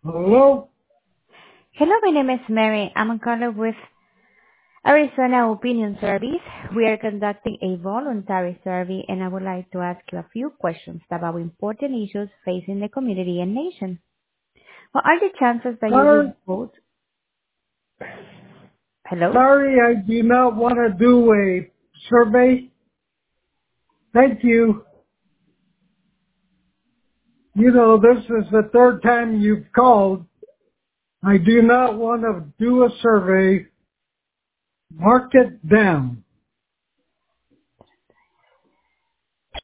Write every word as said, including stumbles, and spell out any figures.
Hello? Hello, my name is Mary. I'm a caller with Arizona Opinion Service. We are conducting a voluntary survey, and I would like to ask you a few questions about important issues facing the community and nation. What are the chances that you Sorry, would vote? Hello? sorry, I do not want to do a survey. Thank you. You know, this is the third time you've called. I do not want to do a survey. Mark it down.